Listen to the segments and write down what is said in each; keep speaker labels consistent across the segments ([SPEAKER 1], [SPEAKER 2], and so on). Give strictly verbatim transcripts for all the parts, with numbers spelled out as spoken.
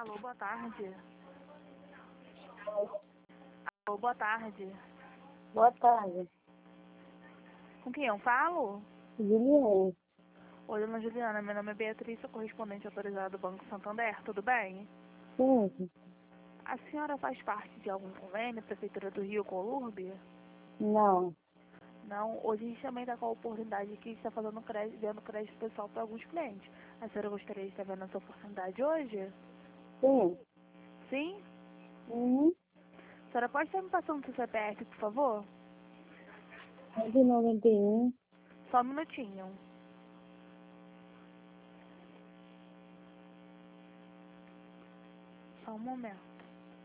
[SPEAKER 1] Alô, boa tarde. Alô, boa tarde.
[SPEAKER 2] Boa tarde.
[SPEAKER 1] Com quem eu falo?
[SPEAKER 2] Juliane.
[SPEAKER 1] Oi, dona Juliana, meu nome é Beatriz, sou correspondente autorizada do Banco Santander, tudo bem?
[SPEAKER 2] Sim.
[SPEAKER 1] A senhora faz parte de algum convênio, Prefeitura do Rio com o Lurb?
[SPEAKER 2] Não.
[SPEAKER 1] Não, hoje a gente também está com a oportunidade aqui de estar fazendo crédito, dando crédito pessoal para alguns clientes. A senhora gostaria de estar vendo essa oportunidade hoje?
[SPEAKER 2] Sim.
[SPEAKER 1] Sim?
[SPEAKER 2] Uhum.
[SPEAKER 1] A senhora pode estar me passando o seu C P F, por favor?
[SPEAKER 2] cento e noventa e um.
[SPEAKER 1] Só um minutinho. Só um momento.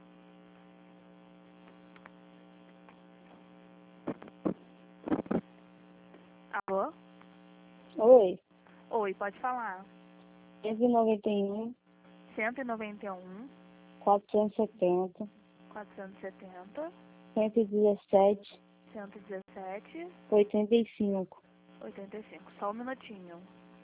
[SPEAKER 1] Alô?
[SPEAKER 2] Oi.
[SPEAKER 1] Oi, pode falar.
[SPEAKER 2] cento e noventa e um.
[SPEAKER 1] cento e noventa e um,
[SPEAKER 2] quatrocentos e setenta.
[SPEAKER 1] quatrocentos e setenta,
[SPEAKER 2] cento e dezessete.
[SPEAKER 1] cento e dezessete,
[SPEAKER 2] oitenta e cinco.
[SPEAKER 1] oitenta e cinco. Só um minutinho.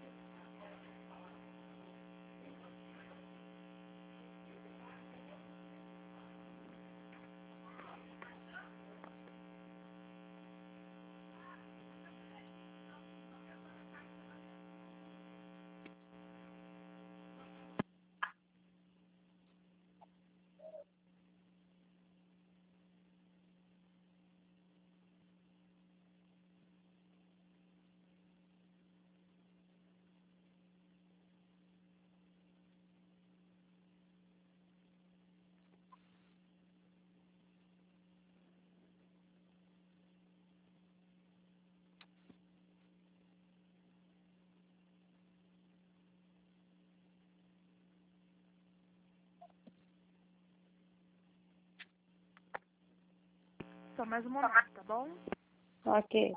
[SPEAKER 1] Só mais um momento, tá bom?
[SPEAKER 2] Ok.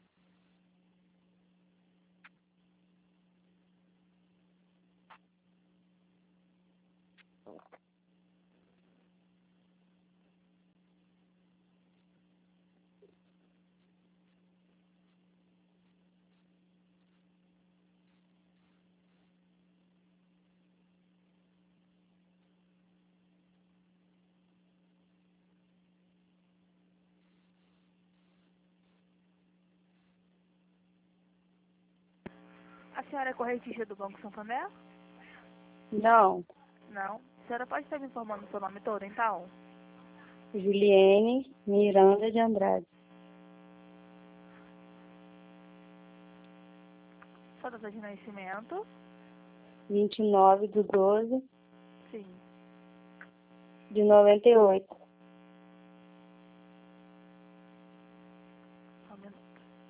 [SPEAKER 1] A senhora é correntista do Banco Santander?
[SPEAKER 2] Não.
[SPEAKER 1] Não. A senhora pode estar me informando o seu nome todo, então?
[SPEAKER 2] Juliane Miranda de Andrade.
[SPEAKER 1] Sua data de nascimento?
[SPEAKER 2] vinte e nove de doze
[SPEAKER 1] Sim.
[SPEAKER 2] de noventa e oito.
[SPEAKER 1] Só um minuto.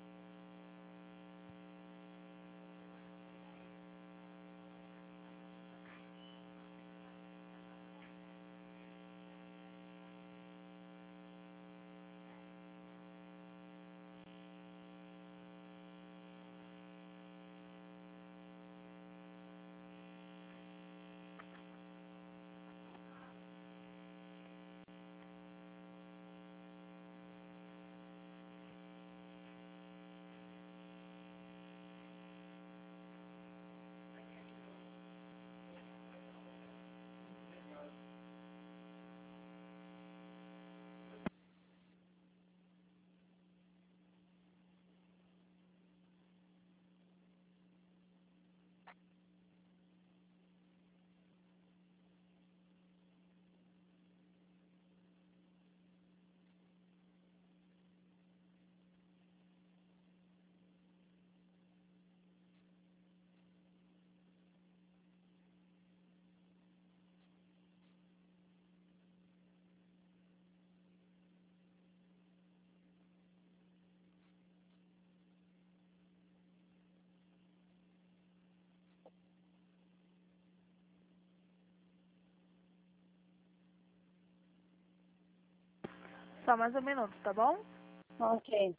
[SPEAKER 1] Só mais um minuto, tá bom?
[SPEAKER 2] Ok.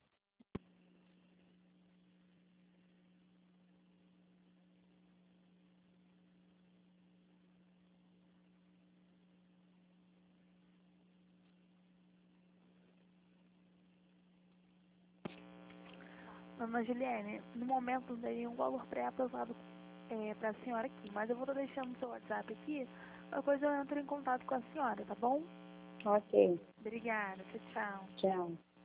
[SPEAKER 1] Dona Juliane, no momento não tem nenhum valor pré-aprovado é, pra senhora aqui. Mas eu vou estar deixando o seu WhatsApp aqui. Qualquer coisa eu entro em contato com a senhora, tá bom?
[SPEAKER 2] Ok.
[SPEAKER 1] Obrigada. Tchau, tchau.
[SPEAKER 2] Tchau.